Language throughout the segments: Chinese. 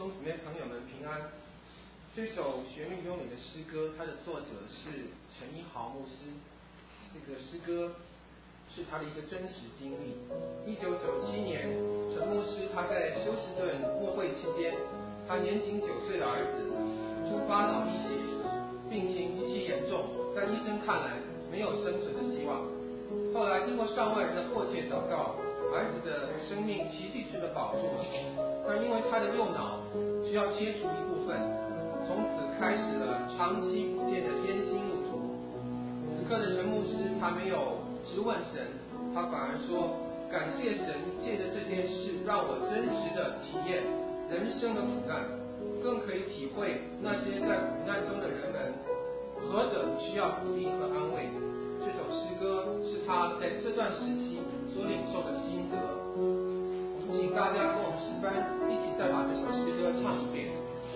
兄姊妹朋友们平安。这首旋律优美的诗歌，它的作者是陈一豪牧师。这个诗歌是他的一个真实经历。1997年，陈牧师他在休斯顿牧会期间，他年仅9岁的儿子突发脑溢血，病情极其严重，在医生看来没有生存的希望。后来经过上万人的迫切祷告，儿子的生命奇迹式的保住了。但因为他的右脑需要切除一部分，从此开始了长期不见的艰辛路途。此刻的陈牧师他没有质问神，他反而说，感谢神借着这件事让我真实的体验人生的苦难，更可以体会那些在苦难中的人们何等需要鼓励和安慰。这首诗歌是他在这段时期所领受的心得。我们请大家跟我们诗班一起再把这首诗歌唱一遍。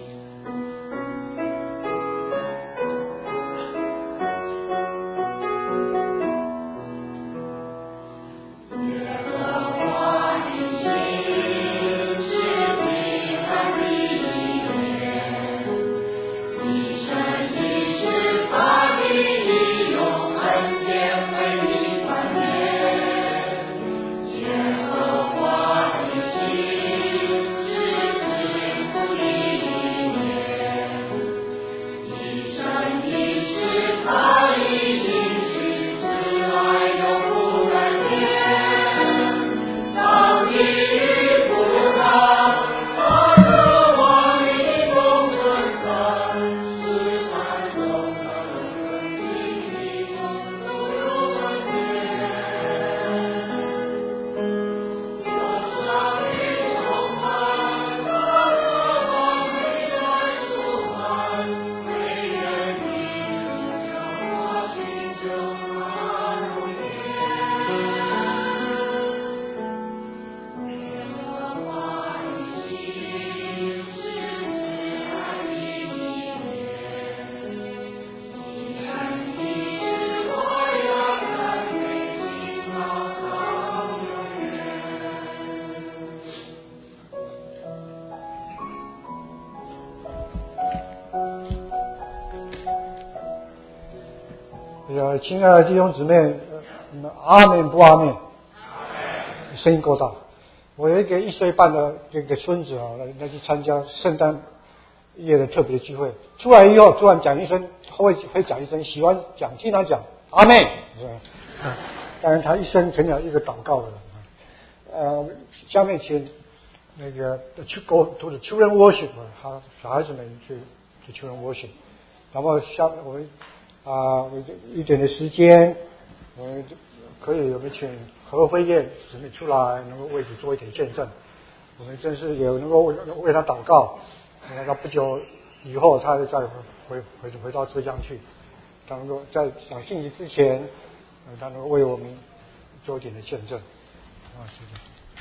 亲爱的弟兄姊妹，阿们不阿们？声音够大。我有一个1岁半的这个孙子啊，来去参加圣诞夜的特别聚会，出来以后突然讲一声，会讲一声，喜欢讲，经常讲阿们。当然他一生肯定要一个祷告的。下面请那个go to the children worship， 小孩子们去 children worship， 然后我们一点的时间，我们可以有没有请何辉燕姊妹出来，能够为主做一点见证。我们真是也能够为他祷告，他不久以后他再回到浙江去，他能够在讲信息之前，他能够为我们做一点的见证。是的。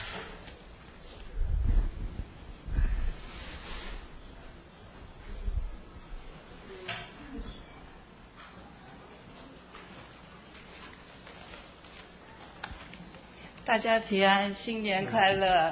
大家平安，新年快乐！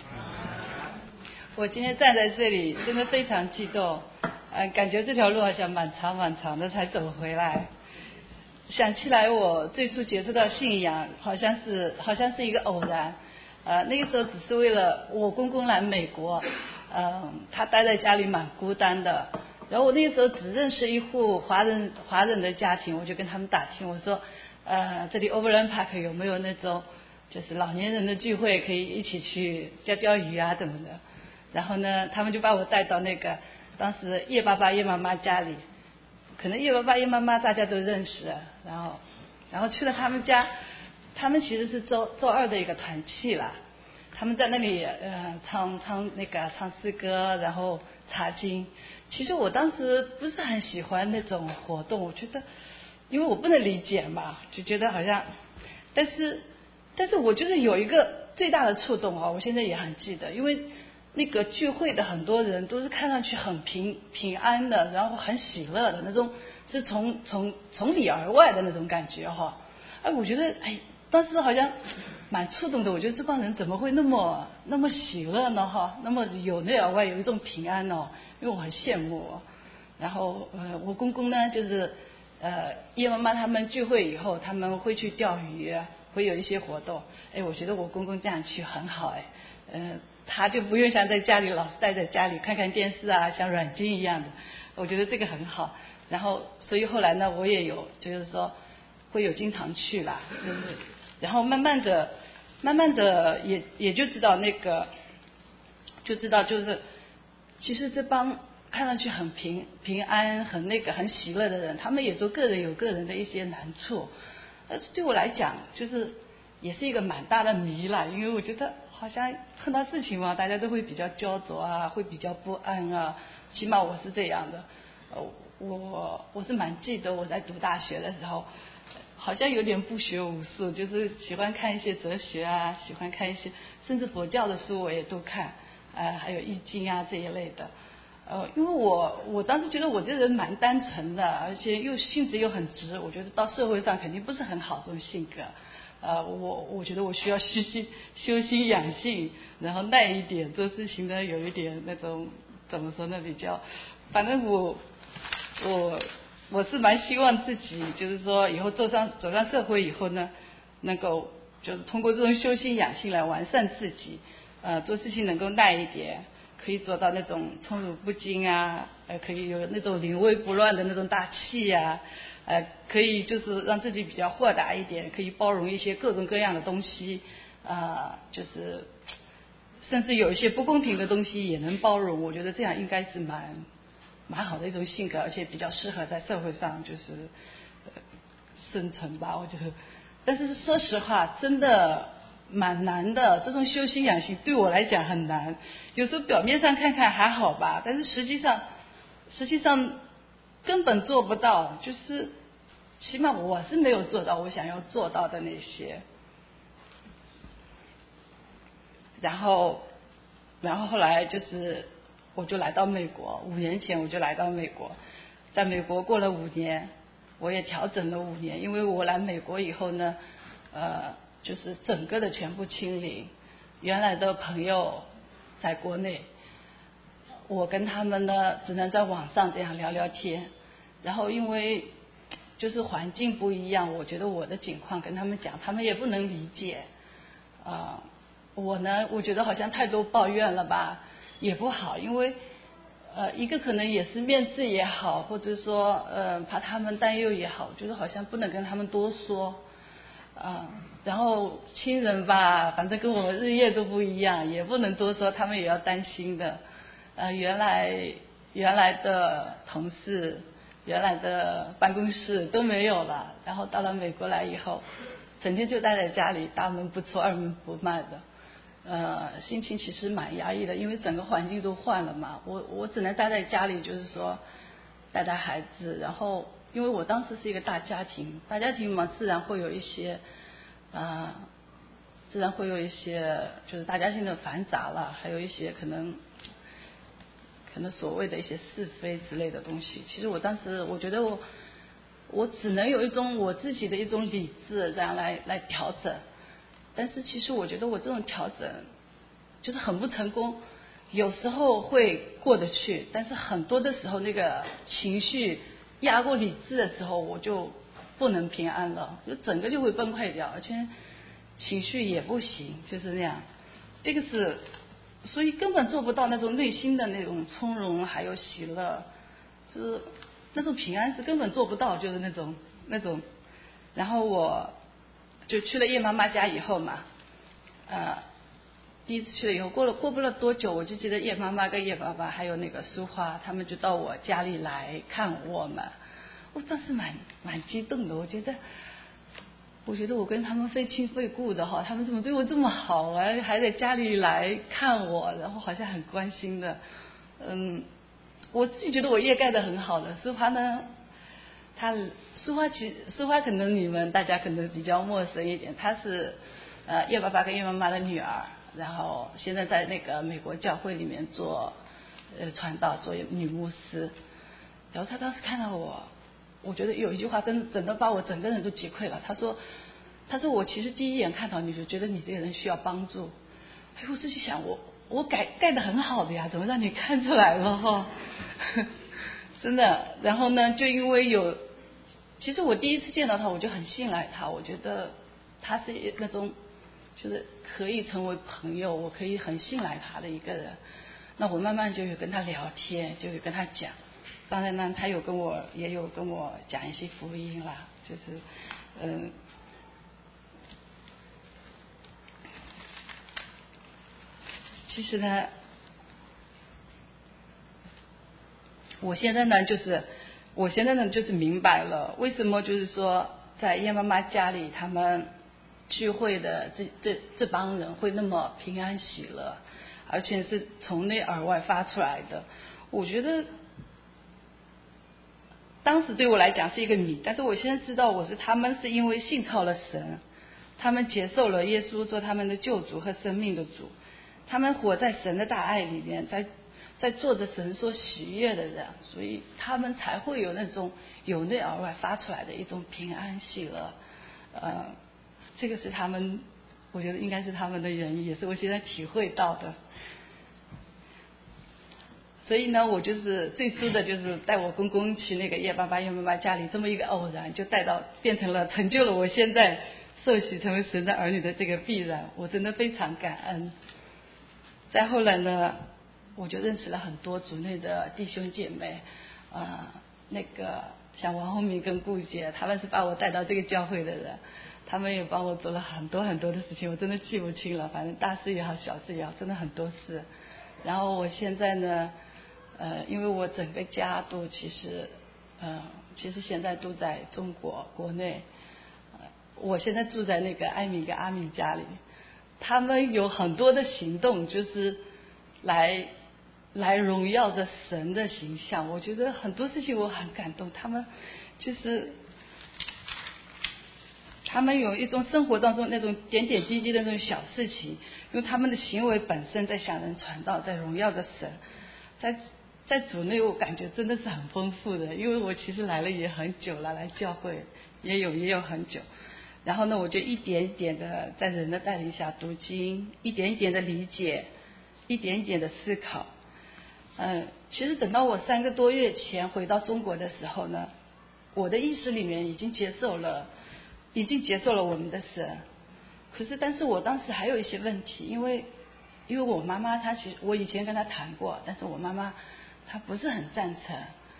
我今天站在这里，真的非常激动，感觉这条路好像蛮长的才走回来。想起来我最初接触到信仰，好像是一个偶然。那个时候只是为了我公公来美国，他待在家里蛮孤单的。然后我那个时候只认识一户华人的家庭，我就跟他们打听，我说，这里 Overland Park 有没有那种就是老年人的聚会，可以一起去钓鱼啊怎么的。然后呢，他们就把我带到那个当时叶爸爸叶妈妈家里，可能叶爸爸叶妈妈大家都认识，然后去了他们家，他们其实是周二的一个团契啦，他们在那里唱诗歌，然后查经。其实我当时不是很喜欢那种活动，我觉得因为我不能理解嘛，就觉得好像，但是我觉得有一个最大的触动啊，我现在也很记得，因为那个聚会的很多人都是看上去很平安的，然后很喜乐的那种，是从里而外的那种感觉哈。我觉得当时好像蛮触动的，我觉得这帮人怎么会那么喜乐呢哈，那么有内而外有一种平安哦，因为我很羡慕哦。然后我公公呢就是叶妈妈他们聚会以后他们会去钓鱼，会有一些活动，我觉得我公公这样去很好他就不用像在家里老是待在家里看看电视啊，像软禁一样的，我觉得这个很好。然后所以后来呢我也有就是说会有经常去啦，就是然后慢慢的也就知道就知道就是其实这帮看上去很平安很喜乐的人，他们也都个人有个人的一些难处，对我来讲就是也是一个蛮大的谜啦，因为我觉得好像碰到事情嘛，大家都会比较焦灼啊，会比较不安啊，起码我是这样的。我是蛮记得我在读大学的时候，好像有点不学无术，就是喜欢看一些哲学啊，喜欢看一些甚至佛教的书我也都看，还有易经啊这一类的。因为我当时觉得我这人蛮单纯的，而且性子又很直，我觉得到社会上肯定不是很好这种性格。我觉得我需要修心养性，然后耐一点，做事情呢有一点那种怎么说呢，比较，反正我是蛮希望自己就是说以后走上社会以后呢，能够就是通过这种修心养性来完善自己，做事情能够耐一点，可以做到那种宠辱不惊啊，可以有那种临危不乱的那种大气啊，可以就是让自己比较豁达一点，可以包容一些各种各样的东西，就是甚至有一些不公平的东西也能包容，我觉得这样应该是蛮好的一种性格，而且比较适合在社会上就是生存吧，我觉得。但是说实话真的蛮难的，这种修心养性对我来讲很难，有时候表面上看看还好吧，但是实际上根本做不到，就是起码我是没有做到我想要做到的那些。然后后来就是我就来到美国，5年前我就来到美国，在美国过了5年，我也调整了5年，因为我来美国以后呢就是整个的全部清零，原来的朋友在国内，我跟他们呢只能在网上这样聊聊天，然后因为就是环境不一样，我觉得我的情况跟他们讲，他们也不能理解我呢我觉得好像太多抱怨了吧也不好，因为一个可能也是面子也好，或者说怕他们担忧也好，就是好像不能跟他们多说然后亲人吧反正跟我日夜都不一样，也不能多说，他们也要担心的原来的同事原来的办公室都没有了，然后到了美国来以后整天就待在家里，大门不出二门不迈的心情其实蛮压抑的，因为整个环境都换了嘛，我只能待在家里，就是说带孩子，然后因为我当时是一个大家庭嘛，自然会有一些就是大家庭的繁杂了，还有一些可能所谓的一些是非之类的东西。其实我当时我觉得我只能有一种我自己的一种理智这样来调整，但是其实我觉得我这种调整就是很不成功，有时候会过得去，但是很多的时候那个情绪压过理智的时候我就不能平安了，就整个就会崩溃掉，而且情绪也不行，就是那样。这个是所以根本做不到那种内心的那种从容还有喜乐，就是那种平安是根本做不到，就是那种。然后我就去了叶妈妈家以后嘛第一次去了以后过不了多久，我就记得叶妈妈跟叶爸爸还有那个淑花他们就到我家里来看我们，我当时蛮激动的，我觉得我跟他们非亲非故的哈，他们怎么对我这么好啊，还在家里来看我，然后好像很关心的我自己觉得我叶盖得很好的。淑花呢淑花可能你们大家可能比较陌生一点，她是叶爸爸跟叶妈妈的女儿，然后现在在那个美国教会里面做传道，做女牧师。然后她当时看到我觉得有一句话真的把我整个人都击溃了，她说他说我其实第一眼看到你就觉得你这个人需要帮助。哎，我自己想我盖得很好的呀，怎么让你看出来了哈？真的。然后呢，就因为其实我第一次见到他，我就很信赖他，我觉得他是那种就是可以成为朋友，我可以很信赖他的一个人。那我慢慢就有跟他聊天，就有跟他讲。当然呢，他也有跟我讲一些福音啦，就是其实呢，我现在呢就是明白了为什么就是说在叶妈妈家里他们聚会的这帮人会那么平安喜乐，而且是从内而外发出来的。我觉得当时对我来讲是一个谜，但是我现在知道他们是因为信靠了神，他们接受了耶稣做他们的救主和生命的主，他们活在神的大爱里面，在做着神所喜悦的人，所以他们才会有那种由内而外发出来的一种平安喜乐。这个是他们，我觉得应该是他们的原因，也是我现在体会到的。所以呢，我就是最初的就是带我公公去那个叶爸爸叶妈妈家里，这么一个偶然就变成了成就了我现在受洗成为神的儿女的这个必然，我真的非常感恩。再后来呢，我就认识了很多族内的弟兄姐妹，那个像王红明跟顾姐，他们是把我带到这个教会的人，他们也帮我做了很多很多的事情，我真的记不清了，反正大事也好小事也好，真的很多事。然后我现在呢因为我整个家都其实现在都在中国国内，我现在住在那个艾米跟阿敏家里，他们有很多的行动就是来荣耀着神的形象，我觉得很多事情我很感动，他们有一种生活当中那种点点滴滴的那种小事情，用他们的行为本身在向人传道，在荣耀着神。在主内我感觉真的是很丰富的，因为我其实来了也很久了，来教会也有很久。然后呢，我就一点一点的在人的带领下读经，一点一点的理解，一点一点的思考。其实等到我3个多月前回到中国的时候呢，我的意识里面已经接受了我们的神。但是我当时还有一些问题，因为我妈妈其实我以前跟她谈过，但是我妈妈她不是很赞成，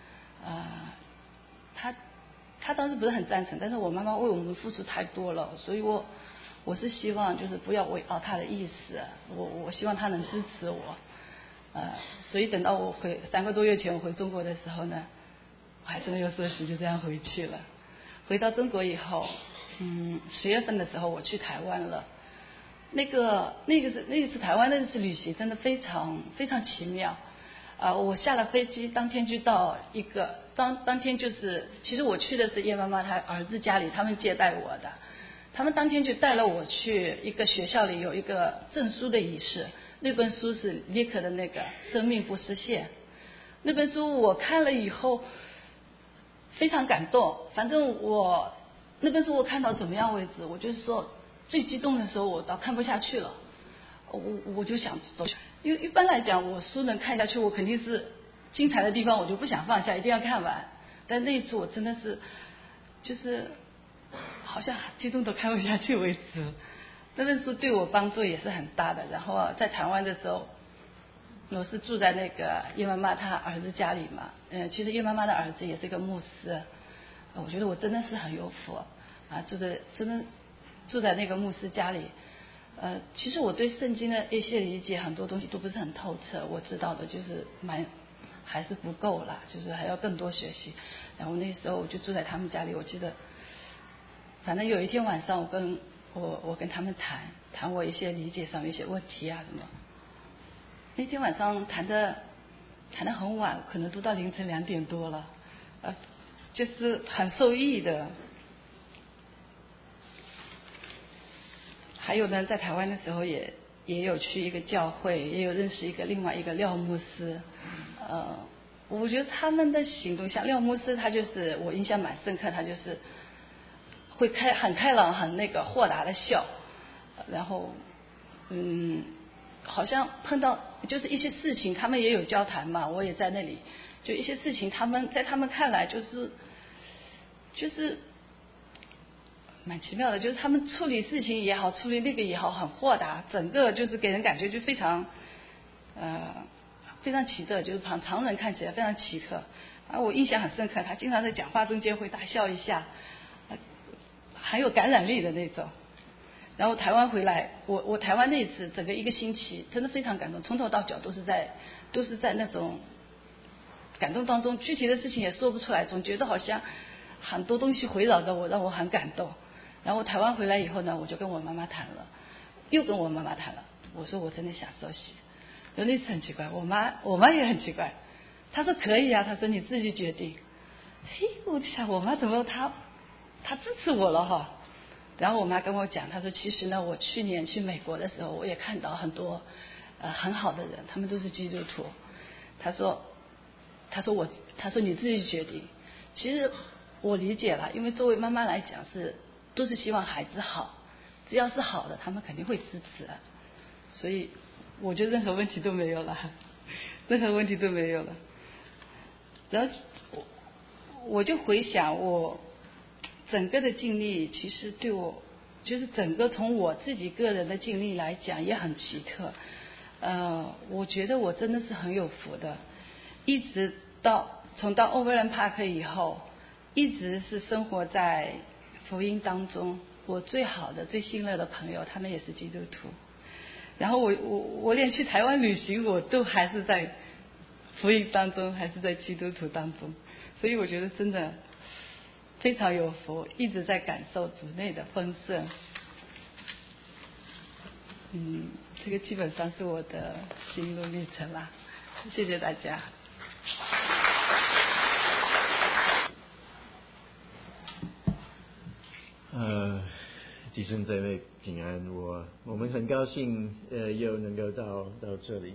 她当时不是很赞成，但是我妈妈为我们付出太多了，所以我是希望就是不要违拗她的意思，我希望她能支持我，所以等到我3个多月前我回中国的时候呢，我还是没有说死，就这样回去了。回到中国以后，10月份的时候我去台湾了。那一次台湾那次旅行真的非常非常奇妙。我下了飞机当天就到当天就是其实我去的是叶妈妈她儿子家里，他们接待我的，他们当天就带了我去一个学校里有一个证书的仪式，那本书是李可的那个生命不实现，那本书我看了以后非常感动，反正那本书我看到怎么样为止，我就是说最激动的时候我倒看不下去了，我就想走，因为一般来讲我书能看下去，我肯定是精彩的地方我就不想放下，一定要看完。但那一次我真的是就是好像激动都看不下去为止。那本书对我帮助也是很大的。然后在台湾的时候，我是住在那个叶妈妈她儿子家里嘛，其实叶妈妈的儿子也是一个牧师，我觉得我真的是很有福真的住在那个牧师家里。其实我对圣经的一些理解很多东西都不是很透彻，我知道的就是还是不够啦，就是还要更多学习。然后那时候我就住在他们家里，我记得反正有一天晚上我跟他们谈我一些理解上面一些问题啊什么。那天晚上谈得很晚，可能都到凌晨2点多了，就是很受益的。还有呢，在台湾的时候也有去一个教会，也有认识另外一个廖牧师。我觉得他们的行动，像廖牧师，他就是我印象蛮深刻，他就是会很开朗、很那个豁达的笑，然后好像碰到就是一些事情，他们也有交谈嘛，我也在那里，就一些事情，他们看来就是蛮奇妙的，就是他们处理事情也好，处理那个也好，很豁达，整个就是给人感觉就非常奇特，就是常人看起来非常奇特。我印象很深刻，他经常在讲话中间会大笑一下，很有感染力的那种。然后台湾回来，我台湾那一次整个一个星期真的非常感动，从头到脚都是在那种感动当中，具体的事情也说不出来，总觉得好像很多东西围绕着我，让我很感动。然后台湾回来以后呢，我就跟我妈妈谈了，又跟我妈妈谈了，我说我真的想受洗。那次很奇怪，我妈也很奇怪，她说可以啊，她说你自己决定。嘿，我就想我妈怎么她支持我了哈。然后我妈跟我讲，她说其实呢，我去年去美国的时候，我也看到很多很好的人，他们都是基督徒。她说你自己决定。其实我理解了，因为作为妈妈来讲都是希望孩子好，只要是好的，他们肯定会支持。所以我觉得任何问题都没有了，任何问题都没有了。然后我就回想我整个的经历，其实对我就是整个从我自己个人的经历来讲也很奇特。我觉得我真的是很有福的，一直从到 Overland Park 以后，一直是生活在福音当中。我最好的、最信赖的朋友，他们也是基督徒。然后我连去台湾旅行，我都还是在福音当中，还是在基督徒当中。所以我觉得真的非常有福，一直在感受主内的丰盛。这个基本上是我的心路历程啦。谢谢大家。 弟兄姊妹平安，我们很高兴又能够到这里。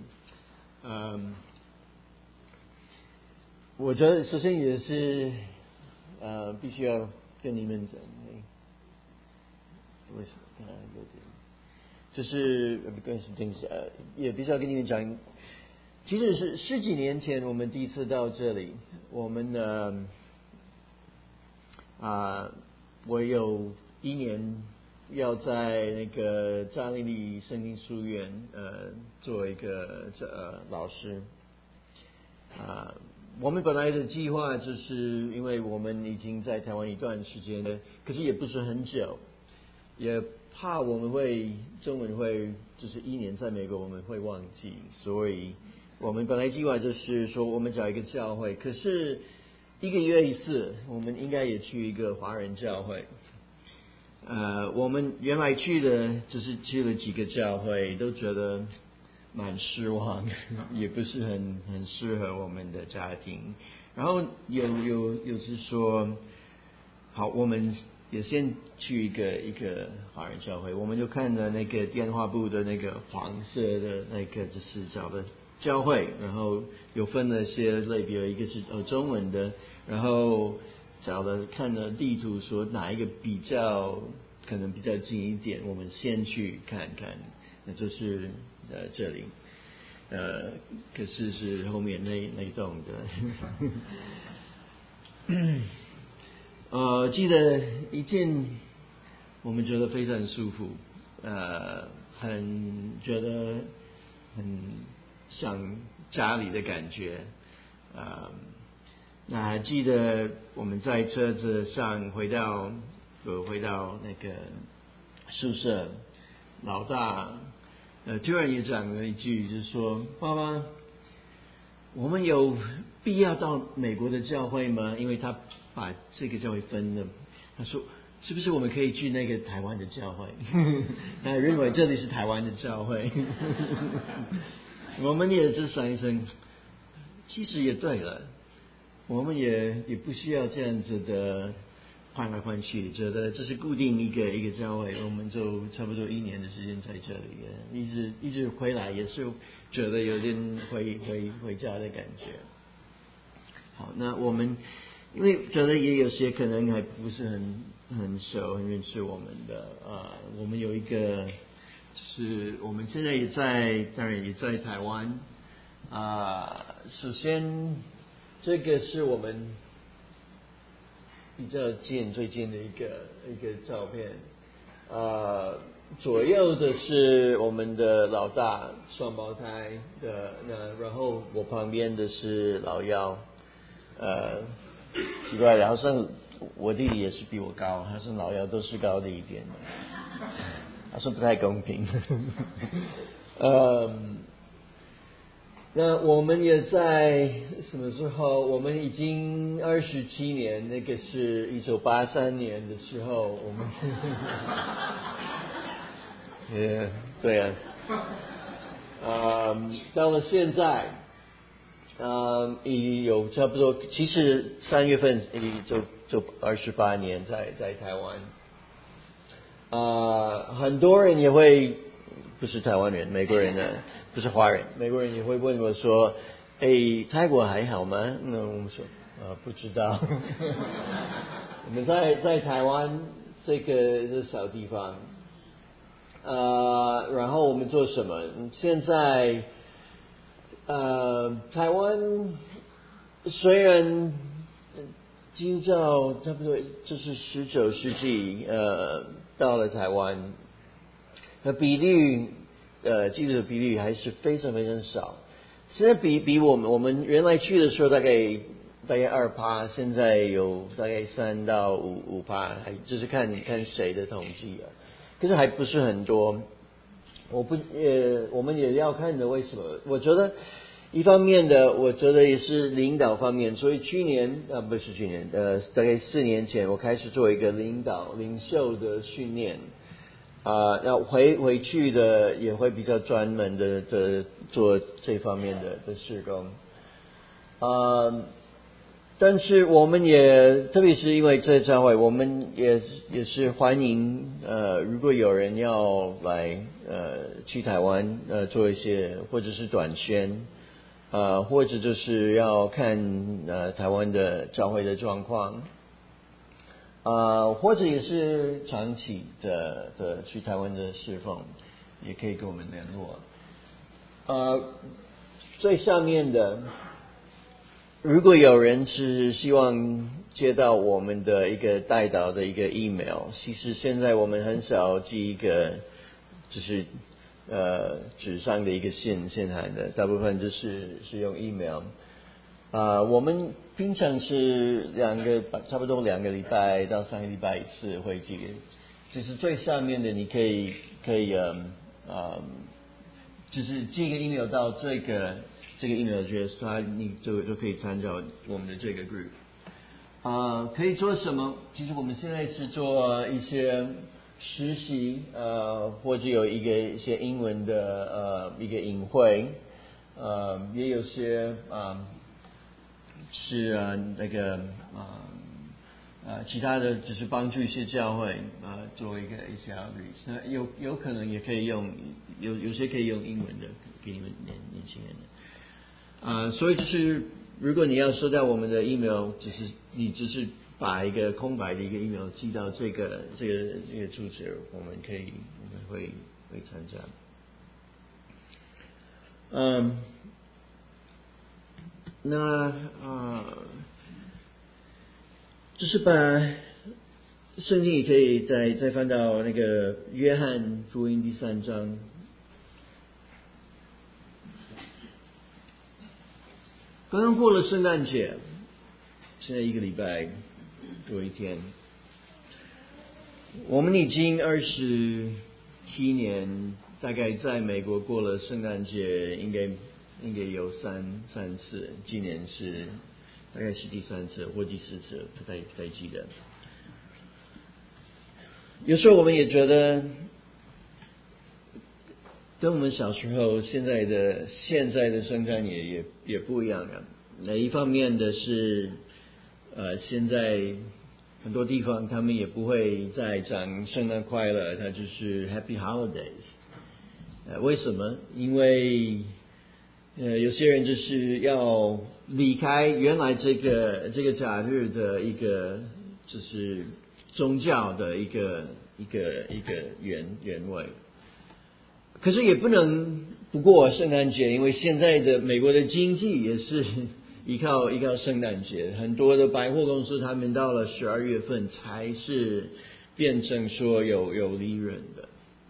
我觉得首先也是必须要跟你们讲，为什么有点就是不关系，也必须要跟你们讲，其实是十几年前我们第一次到这里，我们我有一年要在那个加利利圣经书院做一个老师。我们本来的计划就是因为我们已经在台湾一段时间了，可是也不是很久，也怕我们中文会就是一年在美国我们会忘记，所以我们本来计划就是说我们找一个教会，可是1个月一次，我们应该也去一个华人教会。我们原来去了几个教会，都觉得蛮失望，也不是很适合我们的家庭。然后有是说，好，我们也先去一个华人教会，我们就看了那个电话簿的那个黄色的那个就是找的教会，然后有分了些类别，一个是中文的，然后看了地图，说哪一个可能比较近一点，我们先去看看，那就是这里，可是后面那栋的，记得一进，我们觉得非常舒服，觉得很像家里的感觉，那还记得我们在车子上回到那个宿舍，老大突然也讲了一句，就是说爸爸，我们有必要到美国的教会吗？因为他把这个教会分了，他说是不是我们可以去那个台湾的教会？他认为这里是台湾的教会。我们也就想一想，其实也对了，我们也不需要这样子的换来换去，觉得这是固定一个教会，我们就差不多1年的时间在这里，一直回来也是觉得有点回家的感觉。好，那我们因为觉得也有些可能还不是很熟很认识我们的我们有一个就是我们现在当然也在台湾首先这个是我们比较最近的一个照片左右的是我们的老大双胞胎的然后我旁边的是老幺奇怪的好像我弟弟也是比我高好像老幺都是高的一点好像不太公平那我们也在什么时候我们已经27年那个是1983年的时候我们对啊到了现在已有差不多其实3月份就28年在台湾很多人也会不是台湾人美国人呢不是华人美国人也会问我说泰国还好吗那我们说不知道我们在台湾这个小地方然后我们做什么现在台湾虽然基督教差不多就是19世纪到了台湾那比率基督的比率还是非常非常少现在比我们原来去的时候大概 2%现在有大概3到5%还就是看谁的统计可是还不是很多我们也要看的为什么我觉得一方面的我觉得也是领导方面所以去年不是去年大概4年前我开始做一个领袖的训练那回去的也会比较专门的做这方面的事工但是我们也特别是因为这教会我们也是欢迎如果有人要来去台湾做一些或者是短宣或者就是要看台湾的教会的状况或者也是长期的去台湾的侍奉也可以跟我们联络最下面的如果有人是希望接到我们的一个代祷的一个 email 其实现在我们很少寄一个就是纸上的一个信函的大部分就是用 email我们平常是差不多2个礼拜到3个礼拜一次会寄给就是最下面的你可以就是寄一个 email 到这个 email address 你就可以参照我们的这个 group可以做什么其实我们现在是做一些实习或者有一些英文的一个营会也有些是那个其他的只是帮助一些教会做一些 outreach 那有可能也可以用有些可以用英文的给你们年轻人的所以就是如果你要收到我们的 email 你只是把一个空白的一个 email 寄到这个住址我们会参加那就是把圣经也可以再翻到那个约翰福音第3章刚刚过了圣诞节现在1个礼拜多一天我们已经27年大概在美国过了圣诞节应该有3次今年是大概是第3次或第4次不太记得有时候我们也觉得跟我们小时候现在的圣诞也不一样那一方面的是现在很多地方他们也不会再讲圣诞快乐它就是 Happy Holidays为什么因为有些人就是要离开原来这个假日的一个就是宗教的一个原委。可是也不能不过圣诞节，因为现在的美国的经济也是依靠圣诞节，很多的百货公司他们到了12月份才是变成说有利润的。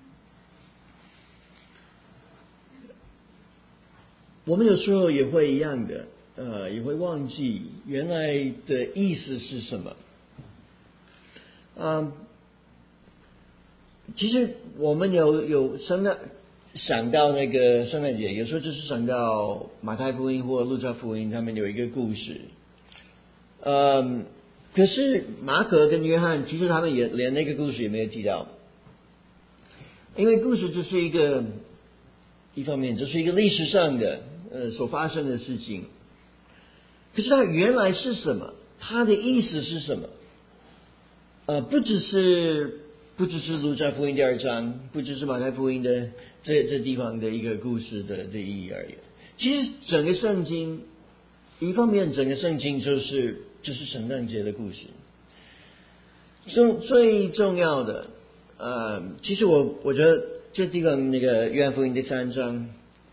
我们有时候也会一样的，也会忘记原来的意思是什么。其实我们有想到那个圣诞节，有时候就是想到马太福音或路加福音，他们有一个故事。可是马可跟约翰，其实他们也连那个故事也没有提到，因为故事就是一方面就是一个历史上的所发生的事情。可是它原来是什么？它的意思是什么？不只是路加福音第2章，不只是马太福音的这地方的一个故事的意义而已。其实整个圣经，一方面整个圣经就是圣诞节的故事。最重要的，其实我觉得这地方那个约翰福音第3章，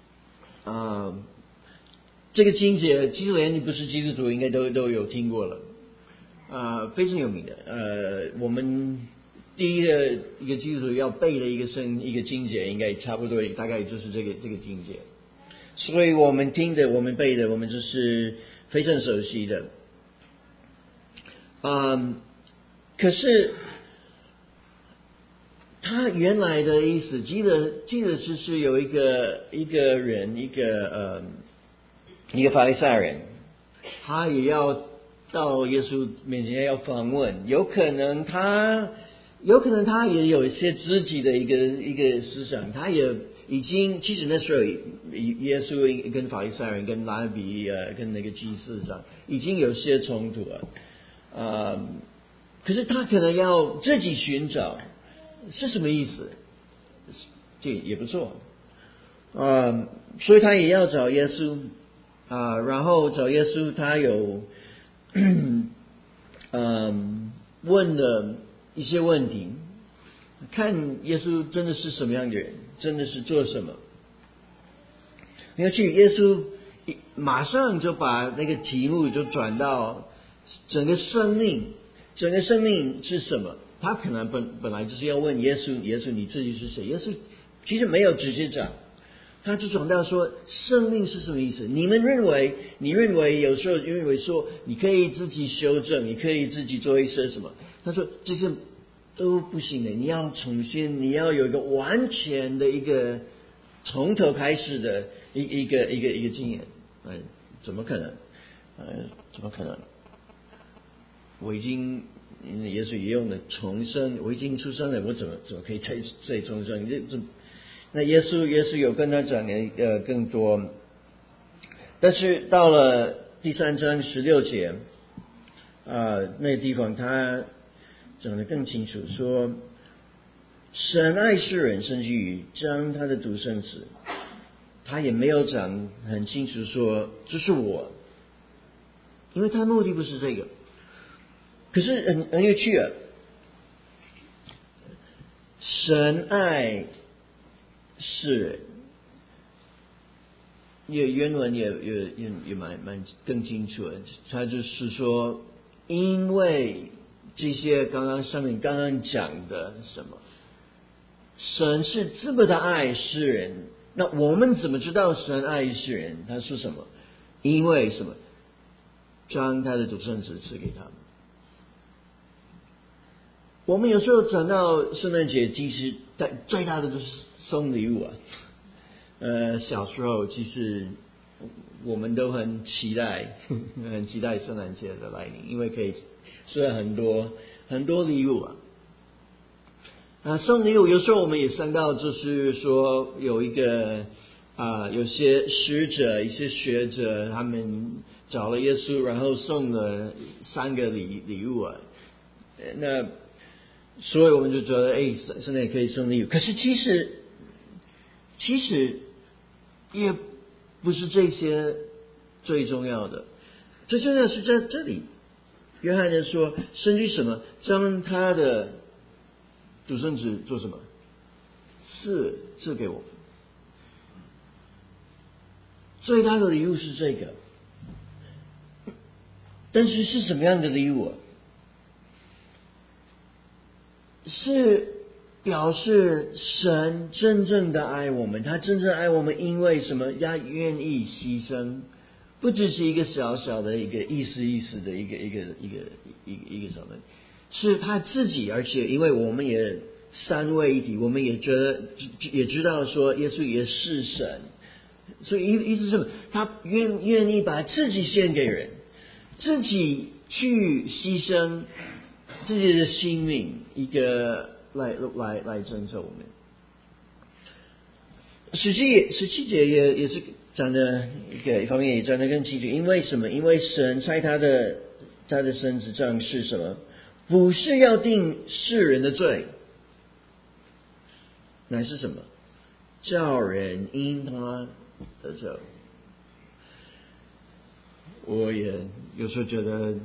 这个经节其实连你不是基督徒应该都有听过了，非常有名的。我们第一个一个基督徒要背的一个经节，应该差不多大概就是这个经节，所以我们听的、我们背的，我们就是非常熟悉的。可是他原来的意思，记得是有一个人，一个法利赛人，他也要到耶稣面前要访问，有可能他也有一些自己的一个思想，他也已经其实那时候耶稣跟法利赛人跟拉比跟那个祭司长已经有些冲突了，可是他可能要自己寻找是什么意思，这也不错，所以他也要找耶稣。然后找耶稣，他有问了一些问题，看耶稣真的是什么样的人，真的是做什么。你要去耶稣马上就把那个题目就转到整个生命是什么？他可能本来就是要问耶稣你自己是谁？耶稣其实没有直接讲。他就转到说生命是什么意思？你认为有时候认为说你可以自己修正，你可以自己做一些什么？他说这些都不行的，你要重新，你要有一个完全的一个从头开始的一个经验。怎么可能？怎么可能？我已经耶稣也用了重生，我已经出生了，我怎么可以再重生？那耶稣有跟他讲更多，但是到了第3章16节，那地方他讲得更清楚，说神爱世人，甚至于将他的独生子，他也没有讲很清楚说这是我，因为他目的不是这个。可是很有趣啊，神爱世人，原文也蛮更清楚的，他就是说，因为这些上面刚刚讲的什么，神是这么的爱世人，那我们怎么知道神爱世人？他说什么？因为什么？将他的独生子赐给他们。我们有时候讲到圣诞节，其实最大的就是送礼物啊。小时候其实我们都很期待圣诞节的来临，因为可以收到很多礼物啊。送礼物有时候我们也想到，就是说有一个有些使者、一些学者，他们找了耶稣，然后送了3个礼物啊。那所以我们就觉得，圣诞可以送礼物。可是其实也不是这些最重要的。 最重要的是在这里，约翰就说，神是什么？将他的独生子做什么？赐给我们。最大的礼物是这个，但是是什么样的礼物啊？是表示神真正的爱我们，他真正爱我们，因为什么？他愿意牺牲，不只是一个小小的一个意思的一个小的，是他自己，而且因为我们也三位一体，我们也知道说耶稣也是神，所以意思是什么？他愿意把自己献给人，自己去牺牲自己的性命，一个来拯救我们。17节也是讲的一方面也讲的更清楚，因为什么？因为神差他的圣子降世什么？不是要定世人的罪，乃是什么？叫人因他得救。我也有时候觉得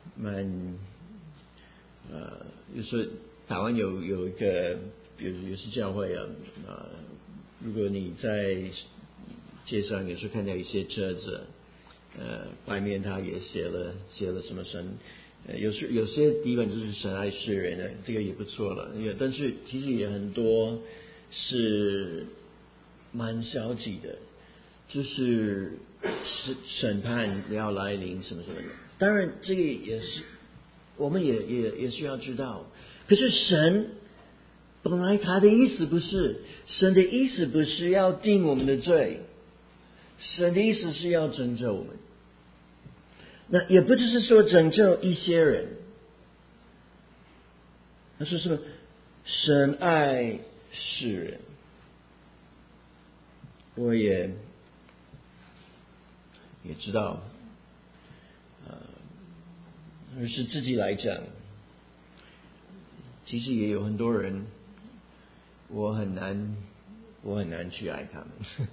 有时候台湾有一个，比如有些教会如果你在街上有时候看到一些车子，外面他也写了什么神，有些地方就是神爱世人的，这个也不错了。但是其实也很多是蛮消极的，就是审判要来临什么什么的。当然这个也是我们也需要知道，可是神本来他的意思不是，神的意思不是要定我们的罪，神的意思是要拯救我们。那也不只是说拯救一些人，他说什么？神爱世人。我也知道，而是自己来讲，其实也有很多人，我很难去爱他们。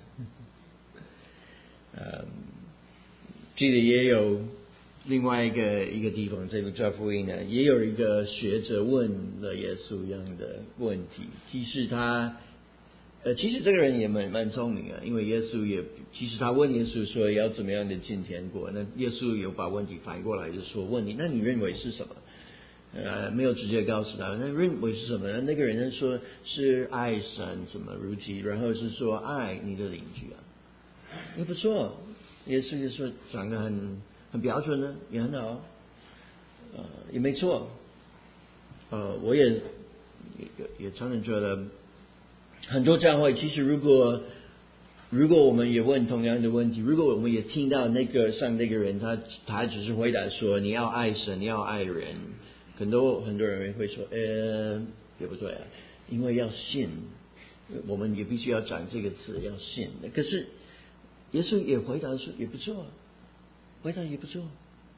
记得也有另外一个地方，这个路加福音呢，也有一个学者问了耶稣一样的问题。其实这个人也蛮聪明啊，因为耶稣其实他问耶稣说要怎么样的进天国，那耶稣有把问题反过来就说问你，那你认为是什么？没有直接告诉他，那认为是什么？那个人说是爱神什么如己，然后是说爱你的邻居啊，也不错。耶稣就说讲得很标准呢，也很好，也没错。我也常常觉得很多教会，其实如果我们也问同样的问题，如果我们也听到那个人他只是回答说你要爱神，你要爱人，很多人会说也不对啊，因为要信，我们也必须要讲这个词要信。可是耶稣也回答说也不错，回答也不错。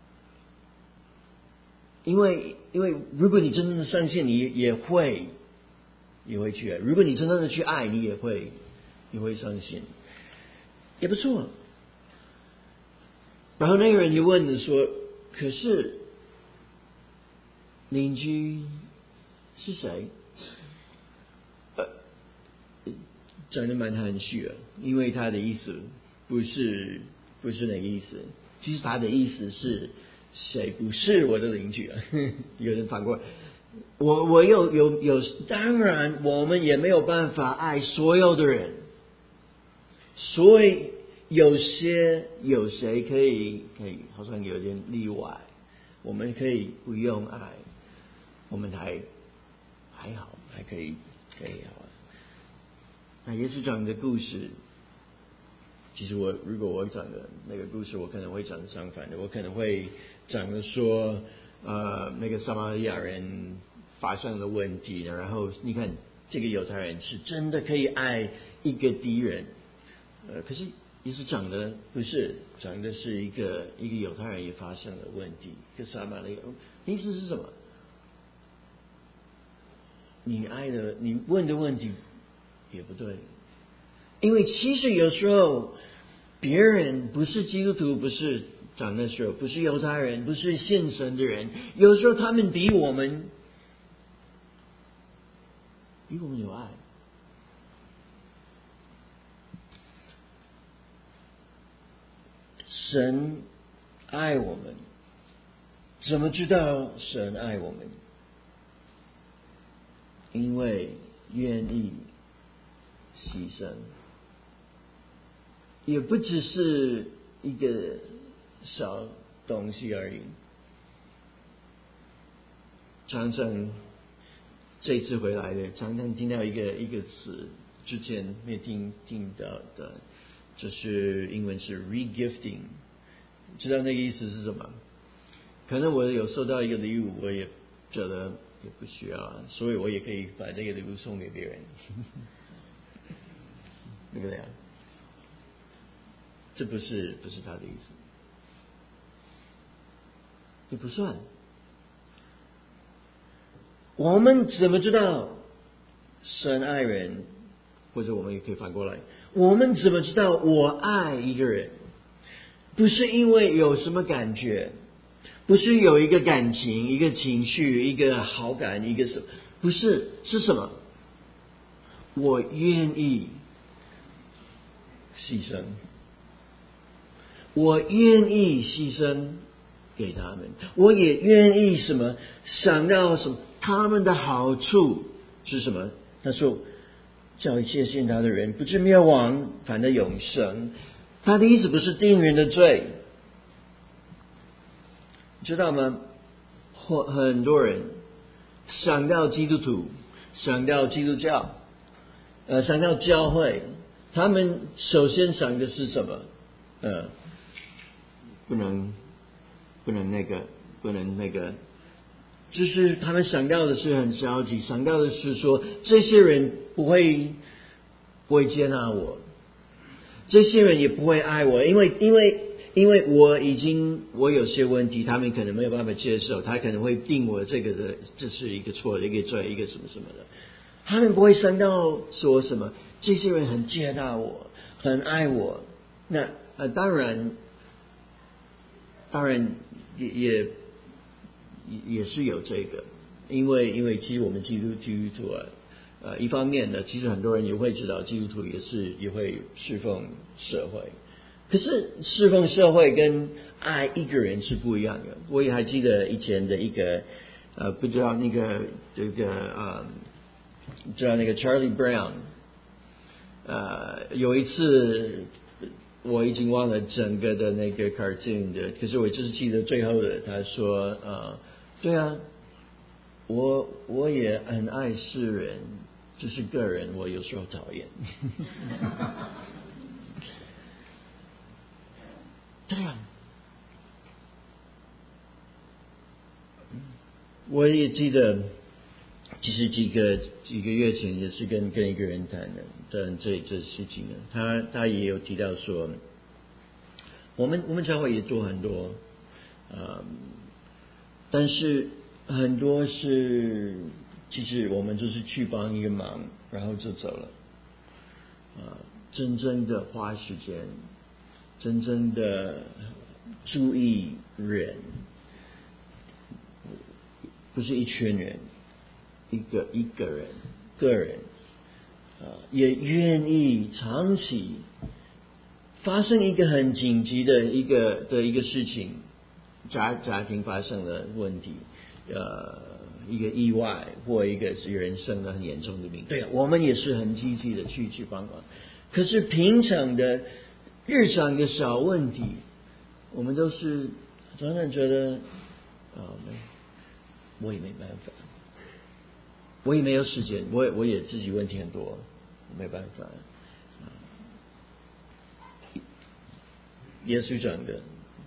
因为如果你真正的相信，你也会去爱；如果你真正的去爱，你也会相信，也不错。然后那个人就问了说：“可是邻居是谁？”讲得蛮含蓄啊，因为他的意思不是那个意思。其实他的意思是谁不是我的邻居啊？有人反过来，我有，当然我们也没有办法爱所有的人，所以有谁可以好像有点例外，我们可以不用爱，我们还好，还可以好。那耶稣讲的故事，其实如果我讲的那个故事，我可能会讲的相反的，我可能会讲的说，那个撒玛利亚人发生了问题，然后你看这个犹太人是真的可以爱一个敌人，可是耶稣讲的不是，讲的是一个犹太人也发生了问题，一个撒玛利亚，意思是什么？你问的问题也不对，因为其实有时候别人不是基督徒，不是长的时候，不是犹太人，不是信神的人，有时候他们比我们有爱。神爱我们，怎么知道神爱我们？因为愿意牺牲，也不只是一个小东西而已。常常这次回来的，常常听到一个词，之前没听到的，就是英文是 regifting， 知道那个意思是什么？可能我有收到一个礼物，我也觉得也不需要，所以我也可以把这个礼物送给别人。对不对？这不是他的意思，也不算。我们怎么知道神爱人？或者我们也可以反过来，我们怎么知道我爱一个人？不是因为有什么感觉，不是有一个感情、一个情绪、一个好感、一个什么，不是，是什么？我愿意牺牲，我愿意牺牲给他们，我也愿意什么？想到什么？他们的好处是什么？他说：“叫一切信他的人不至灭亡，反得永生。”他的意思不是定人的罪，知道吗？很多人想到基督徒，想到基督教，想到教会，他们首先想的是什么？不能那个，就是他们想到的是很消极，想到的是说这些人不会接纳我，这些人也不会爱我，因为我有些问题，他们可能没有办法接受，他可能会定我这个的，这是一个错的，一个罪，一个什么什么的。他们不会想到说什么，这些人很接纳我，很爱我。那当然也是有这个，因为其实我们基督徒一方面呢，其实很多人也会知道基督徒也会侍奉社会，可是侍奉社会跟爱一个人是不一样的。我也还记得以前的一个不知道那个知道那个 Charlie Brown， 有一次我已经忘了整个的那个 cartoon 的，可是我就是记得最后的，他说对啊，我也很爱世人，就是个人我有时候讨厌。对啊，我也记得，其实几个月前也是跟一个人谈这事情呢，他也有提到说，我们教会也做很多，但是很多是其实我们就是去帮一个忙，然后就走了，真正的花时间，真正的注意人，不是一群人，一个人，个人，也愿意长期发生一个很紧急的一个事情，家庭发生了问题，一个意外或一个是人生的很严重的病，对啊，我们也是很积极的去帮忙。可是平常的日常的小问题，我们都是常常觉得我也没办法，我也没有时间，我也自己问题很多，没办法。耶稣讲的，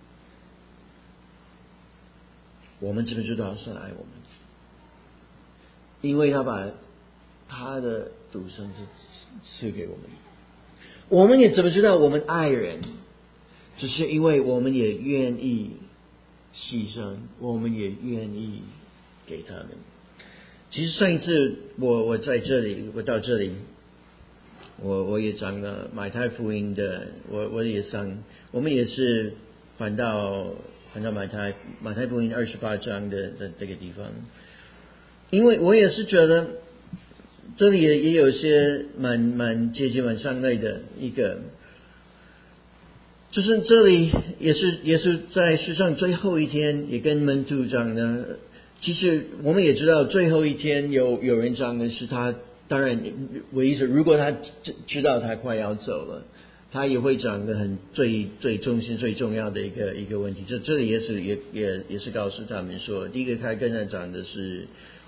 我们知不知道神爱我们？因为他把他的独生子赐给我们。我们也怎么知道我们爱人？只是因为我们也愿意牺牲，我们也愿意给他们。其实上一次我在这里，我到这里，我也讲了马太福音的，我们也是翻到马太福音28章的这个地方，因为我也是觉得这里也有些蛮接近蛮上类的一个，就是这里也是在世上最后一天，也跟门徒讲呢。其实我们也知道，最后一天有人讲的是他，当然唯一是如果他知道他快要走了，他也会讲的很最中心最重要的一个问题。这里也是告诉他们说，第一个他跟他讲的是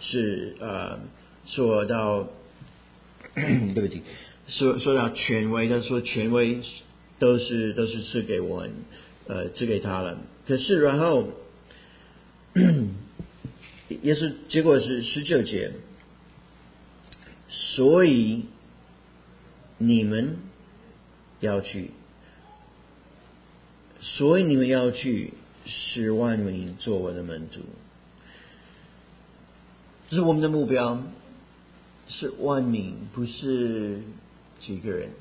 说到对不起，说到权威，他说权威都是赐给我们赐给他了。可是然后也是结果是19节，所以你们要去，使万民做我的门徒。这是我们的目标，是万民，不是几个人。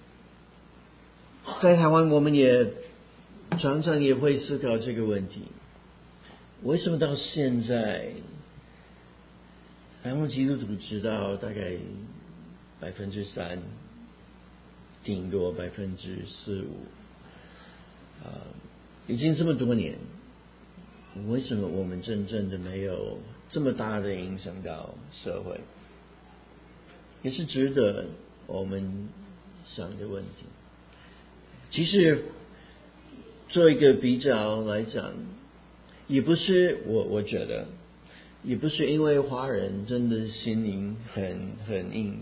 在台湾我们也常常也会思考这个问题，为什么到现在台湾基督徒知道大概3%，顶多4-5%，已经这么多年，为什么我们真正的没有这么大的影响到社会？也是值得我们想的问题。其实做一个比较来讲，也不是我觉得也不是因为华人真的心灵很硬，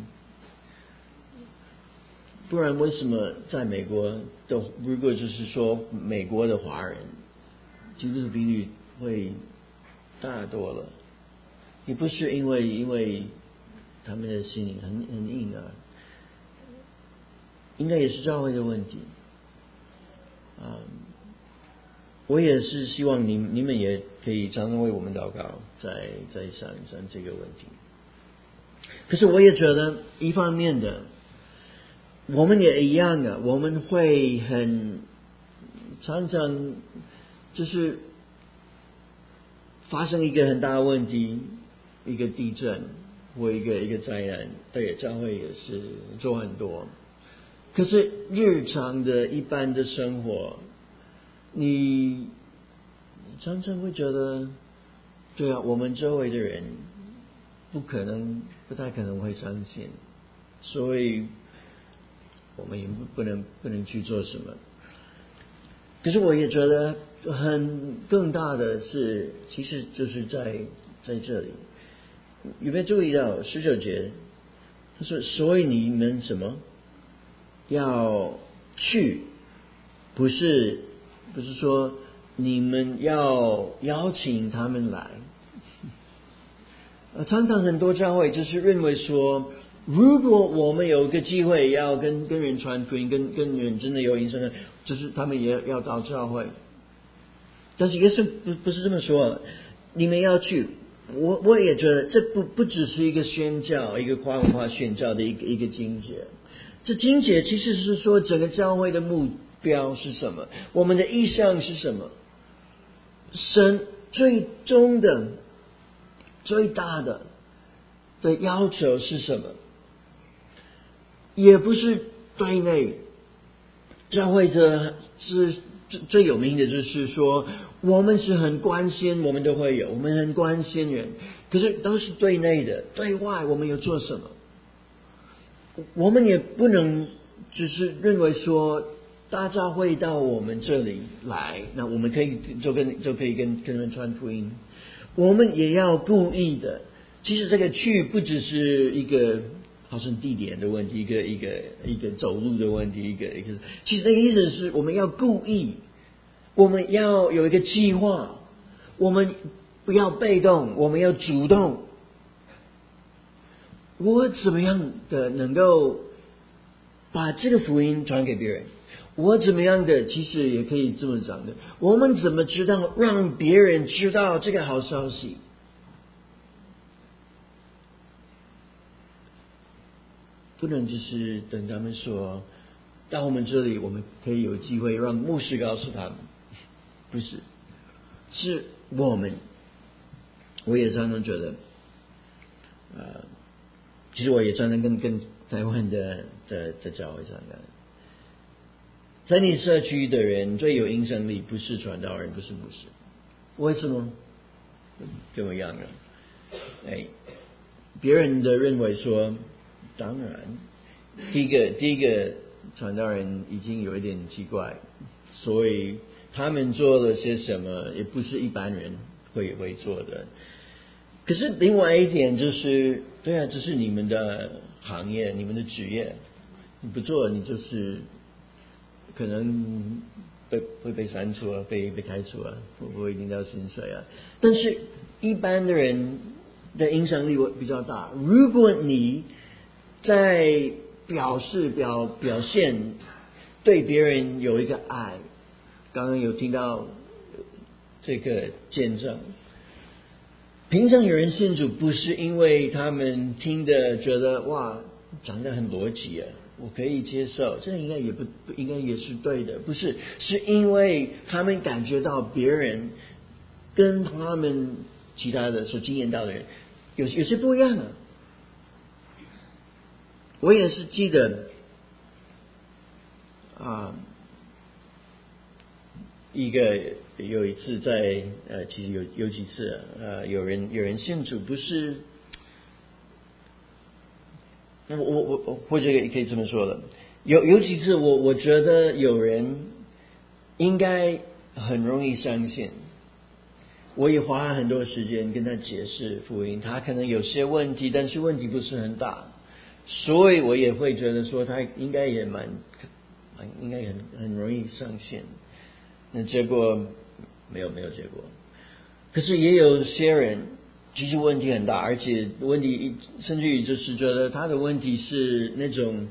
不然为什么在美国的，如果就是说美国的华人基督徒比率会大多了，也不是因为他们的心灵很硬啊，应该也是教会的问题。我也是希望你们也可以常常为我们祷告，再想一想这个问题。可是我也觉得一方面的，我们也一样的，我们会常常就是发生一个很大的问题，一个地震或一个灾难，对，教会也是做很多。可是日常的一般的生活，你常常会觉得，对啊，我们周围的人不太可能会相信，所以我们也不能去做什么。可是我也觉得更大的是，其实就是在这里，有没有注意到19节？他说：“所以你们什么要去？不是说你们要邀请他们来。”常常很多教会就是认为说，如果我们有个机会要跟人传福音，跟人真的有影响的，就是他们也要到教会。但是耶稣不是这么说，你们要去。我也觉得这不只是一个宣教，一个跨文化宣教的一个经节。这经节其实是说整个教会的目标是什么，我们的意向是什么，神最终的最大的要求是什么？也不是对内，教会这是最有名的，就是说我们是很关心我们的会友，我们很关心人，可是都是对内的，对外我们有做什么？我们也不能只是认为说大家会到我们这里来，那我们可以就可以跟人传福音。我们也要故意的，其实这个去不只是一个好像地点的问题，一个走路的问题，一个其实那个意思是我们要故意，我们要有一个计划，我们不要被动，我们要主动。我怎么样的能够把这个福音传给别人？我怎么样的，其实也可以这么讲的，我们怎么知道让别人知道这个好消息？不能只是等他们说到我们这里，我们可以有机会让牧师告诉他们， 不是，是我们。我也常常觉得，其实我也常常跟台湾的教会上的，在你社区的人最有影响力，不是传道人，不是牧师，为什么？跟我一样的，别人的认为说，当然，第一个传道人已经有一点奇怪，所以他们做了些什么，也不是一般人会做的。可是另外一点就是，对啊，这是你们的行业，你们的职业，你不做，你就是可能会被删除啊，被开除啊，不一定到薪水啊。但是一般的人的影响力会比较大。如果你在表现对别人有一个爱，刚刚有听到这个见证。平常有人信主，不是因为他们听的觉得哇讲得很逻辑啊，我可以接受，这应该也是对的，不是，是因为他们感觉到别人跟他们其他的所经验到的人有些不一样啊。我也是记得有一次在其实有几次有人信主，不是我或者也可以这么说的，有几次我觉得有人应该很容易相信，我也花很多时间跟他解释福音，他可能有些问题，但是问题不是很大，所以我也会觉得说他应该很容易相信。那结果没有结果。可是也有些人其实问题很大，而且问题甚至于就是觉得他的问题是那种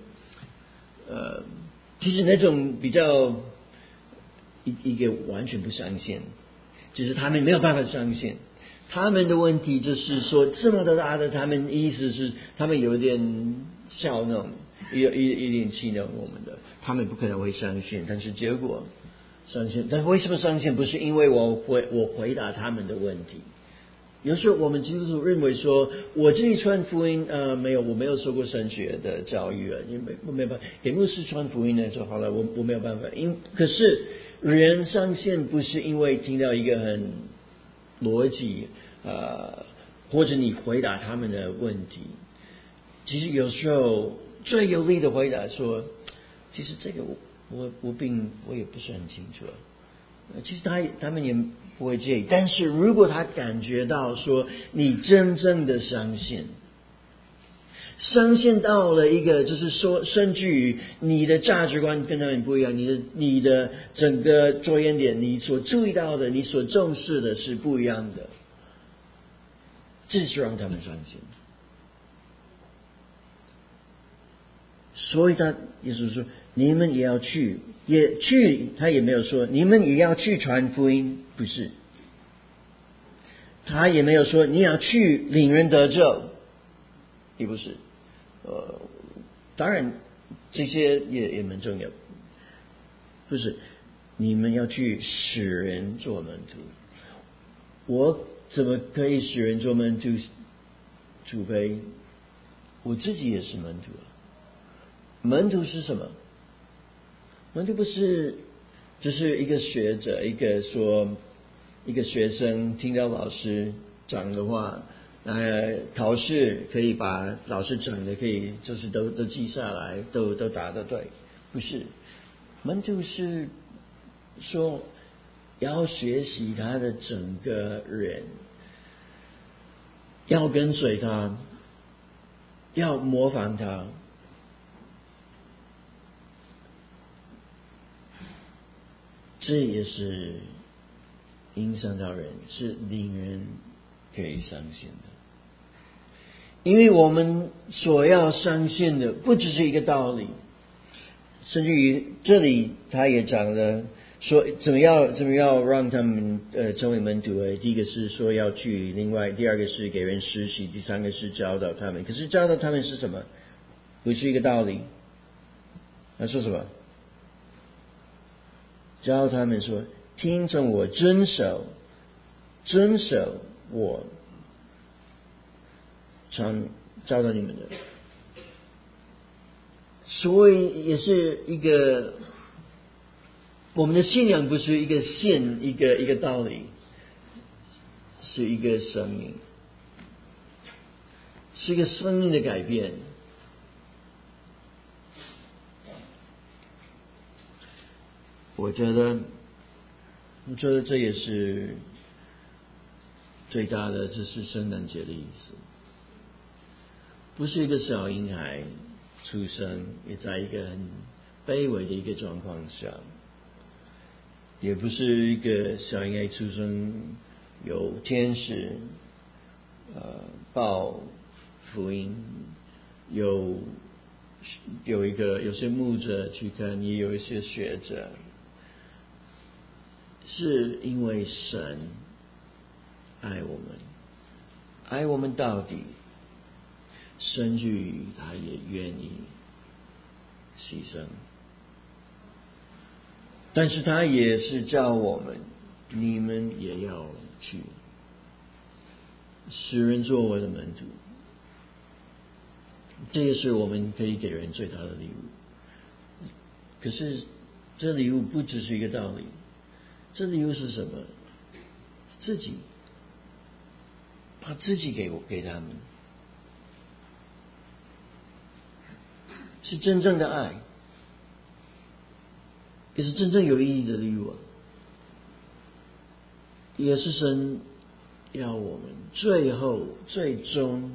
其实那种比较一个完全不相信，就是他们没有办法相信。他们的问题就是说这么大的，他们意思是他们有点笑弄，有一点气弄我们的，他们不可能会相信，但是结果相信。但为什么相信？不是因为我回答他们的问题。有时候我们基督徒认为说，我自己传福音我没有受过神学的教育啊，因为我没办法给牧师传福音呢就好了，我没有办法。可是人相信不是因为听到一个很逻辑或者你回答他们的问题，其实有时候最有力的回答说，其实这个我也不是很清楚。其实他们也不会介意，但是如果他感觉到说你真正的相信到了一个就是说，甚至于你的价值观跟他们不一样，你的整个着眼点，你所注意到的，你所重视的是不一样的，这是让他们相信。所以他也就是说，你们也要去，他也没有说你们也要去传福音，不是，他也没有说你要去领人得救，也不是。当然这些也蛮重要，不是，你们要去使人做门徒。我怎么可以使人做门徒？除非我自己也是门徒啊。门徒是什么？门徒不是就是一个学者，一个学生听到老师讲的话，考试可以把老师讲的可以就是都记下来，都答得对，不是。门徒是说要学习他的整个人，要跟随他，要模仿他。这也是影响到人，是令人可以相信的。因为我们所要相信的不只是一个道理，甚至于这里他也讲了说怎么样让他们成为门徒。第一个是说要去，另外第二个是给人实习，第三个是教导他们。可是教导他们是什么？不是一个道理。他说什么？教他们说听从我，遵守我常教导你们的。所以也是一个，我们的信仰不是一个一个道理，是一个生命，是一个生命的改变。我觉得这也是最大的，这是圣诞节的意思。不是一个小婴孩出生，也在一个很卑微的一个状况下，也不是一个小婴孩出生有天使报福音，有些牧者去看，也有一些学者，是因为神爱我们到底，甚至于他也愿意牺牲，但是他也是叫我们，你们也要去使人做我的门徒。这也是我们可以给人最大的礼物。可是这礼物不只是一个道理，这礼物是什么？自己，把自己给他们，是真正的爱，也是真正有意义的礼物啊！也是神要我们最后最终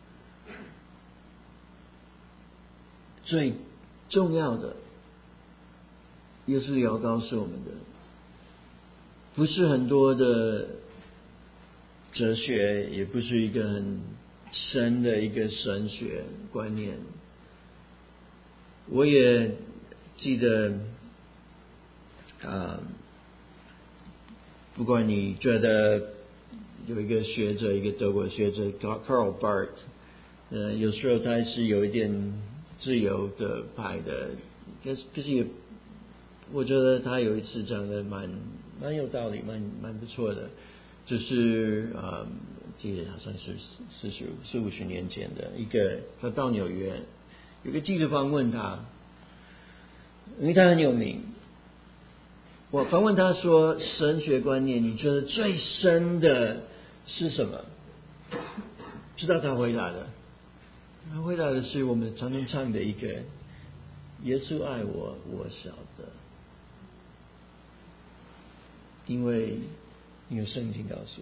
最重要的，也是要告诉我们的，不是很多的哲学，也不是一个很深的一个神学观念。我也记得不管你觉得有一个学者，一个德国学者 Karl Barth，有时候他是有一点自由的派的，可是也，我觉得他有一次讲的蛮有道理，蛮不错的，就是记得好像是40-50年前的一个，他到纽约，有个记者访问他，因为他很有名。我访问他说，神学观念你觉得最深的是什么？知道他回答的？他回答的是我们常常唱的一个，耶稣爱我，我晓得，因为圣经告诉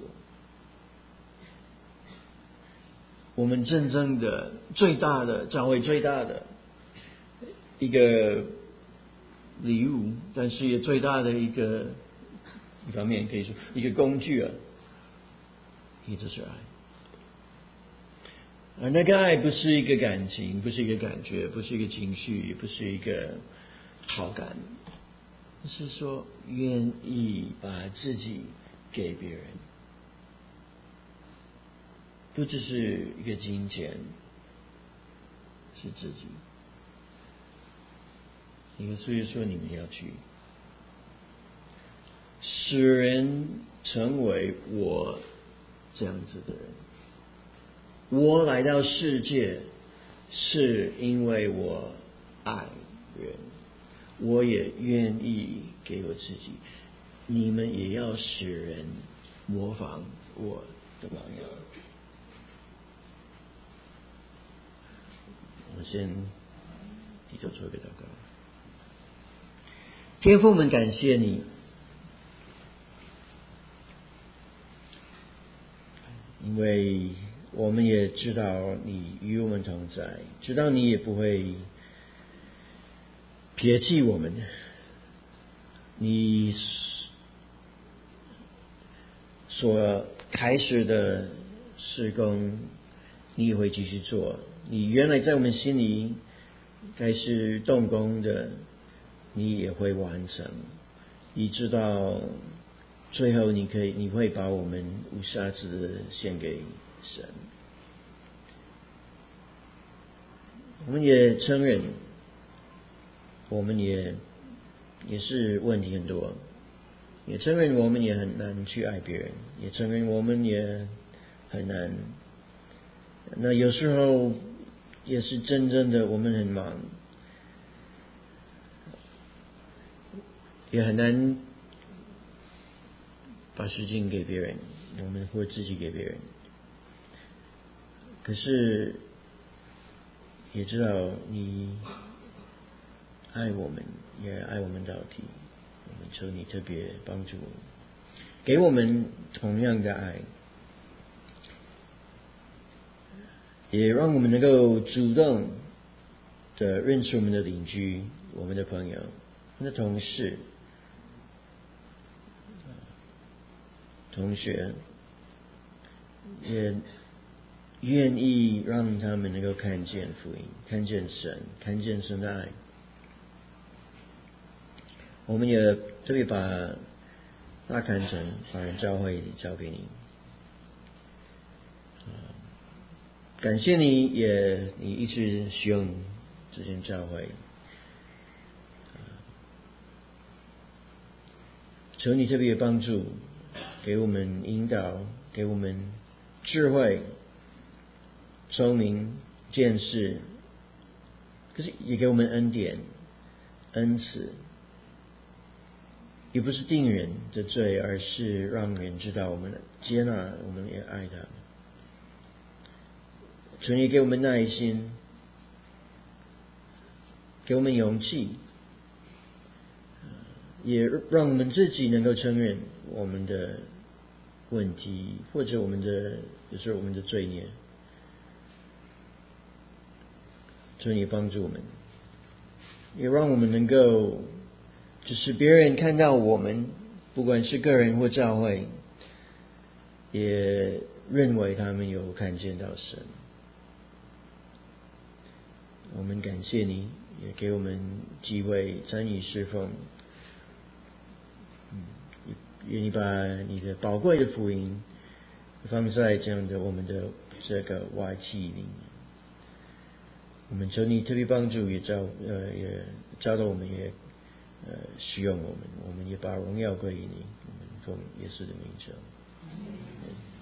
我们真正的最大的教会最大的一个礼物，但是也最大的一方面可以说一个工具啊，也就是爱。而那个爱不是一个感情，不是一个感觉，不是一个情绪，也不是一个好感，是说愿意把自己给别人，不只是一个金钱，是自己。所以说你们要去使人成为我这样子的人。我来到世界是因为我爱人，我也愿意给我自己。你们也要使人模仿我的榜样。我先低头做一个祷告。天父们，感谢你，因为我们也知道你与我们同在，知道你也不会撇弃我们。你所开始的事工，你也会继续做。你原来在我们心里开始动工的，你也会完成。你知道最后你会把我们无瑕疵的献给神。我们也承认，我们也是问题很多， 也承认我们也很难去爱别人，也承认我们也很难。那有时候也是真正的我们很忙，也很难把时间给别人，我们或自己给别人。可是也知道你爱我们，也爱我们到底。我们求你特别帮助我们，给我们同样的爱，也让我们能够主动的认识我们的邻居、我们的朋友、我们的同事、同学，也愿意让他们能够看见福音，看见神，看见神的爱。我们也特别把大坎城华人教会交给你，感谢你，也你一直使用这间教会，求你特别帮助，给我们引导，给我们智慧、聪明、见识，可是也给我们恩典、恩慈。也不是定人的罪，而是让人知道我们接纳，我们也爱他。求你给我们耐心，给我们勇气，也让我们自己能够承认我们的问题，或者有时候我们的罪孽。求你帮助我们，也让我们能够就是别人看到我们，不管是个人或教会，也认为他们有看见到神。我们感谢你，也给我们机会参与侍奉。愿你把你的宝贵的福音放在这样的我们的这个瓦器里面。我们求你特别帮助，也教导我们，也使用我们，我们也把荣耀归于你。我们奉耶稣的名求。